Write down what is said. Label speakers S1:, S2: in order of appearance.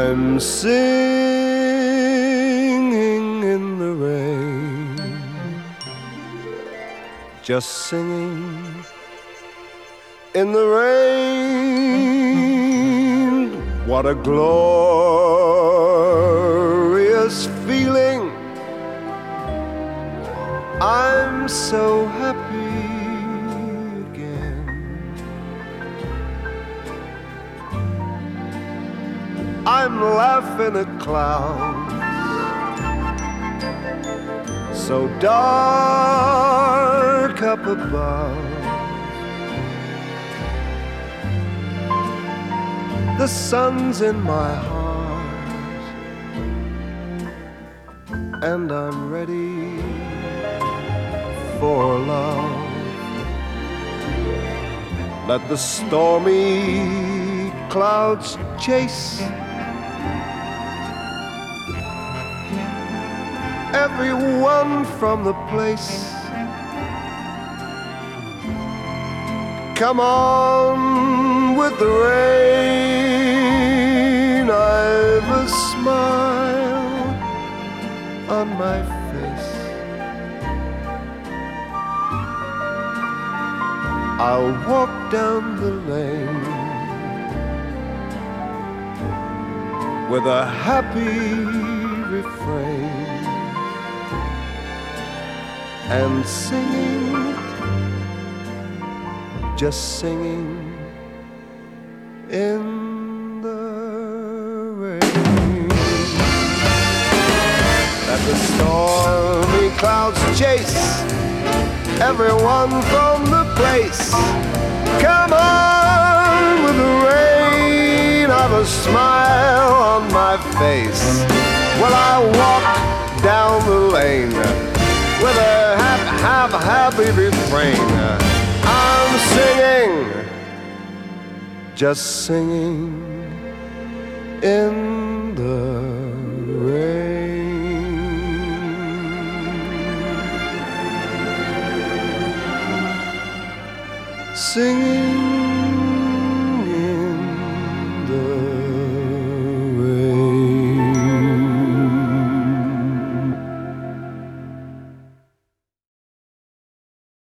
S1: I'm singing in the rain, just singing in the rain. What a glorious feeling. I'm so happy again. I'm laughing at clouds so dark up above. The sun's in my heart, and I'm ready for love. Let the stormy clouds chase everyone from the place. Come on with the rain. I've a smile on my face. I'll walk down the lane with a happy refrain and singing, just singing in the rain. Let the stormy clouds chase everyone from the place. Come on with the rain. I've a smile on my face. Well, I walk down the lane with a happy refrain. I'm singing, just singing in the rain. Singing